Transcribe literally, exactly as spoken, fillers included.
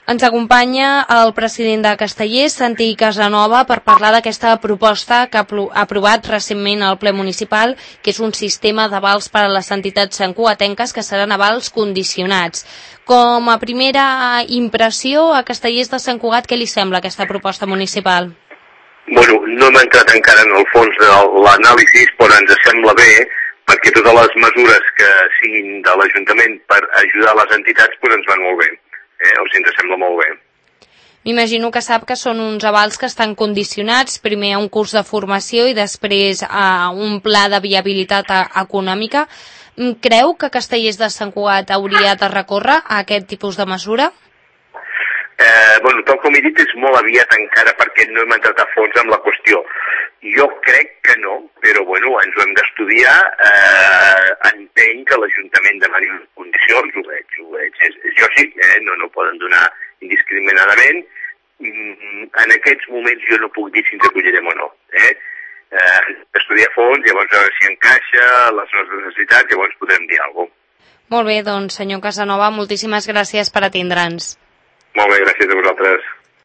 Ens acompanya el president de Castellers, Santi Casanova, per parlar d'aquesta proposta que ha aprovat recentment el ple municipal, que és un sistema d'avals per a les entitats santcugatenques que seran avals condicionats. Com a primera impressió, a Castellers de Sant Cugat, què li sembla aquesta proposta municipal? Bueno, no hem entrat encara en el fons de l'anàlisi, però ens sembla bé, perquè totes les mesures que siguin de l'Ajuntament per ajudar les entitats doncs ens van molt bé. Eh? O sigui, ens sembla molt bé. M'imagino que sap que són uns avals que estan condicionats, primer a un curs de formació i després a un pla de viabilitat econòmica. Creu que Castellers de Sant Cugat hauria de recórrer a aquest tipus de mesura? Eh, bueno, tal com he dit, és molt aviat encara perquè no hem entrat a fons amb la qüestió. Jo crec que no, però bueno, ens ho hem d'estudiar. Eh, entenc que l'Ajuntament demani condicions, ho veig, ho veig. Jo sí, eh, no, no poden donar indiscriminadament. En aquests moments jo no puc dir si ens acollirem o no. Eh? Eh, estudiar a fons, llavors veure si encaixa les nostres necessitats, llavors podrem dir alguna cosa. Molt bé, doncs, senyor Casanova, moltíssimes gràcies per atendre'ns. Molt bé, gràcies a vosaltres.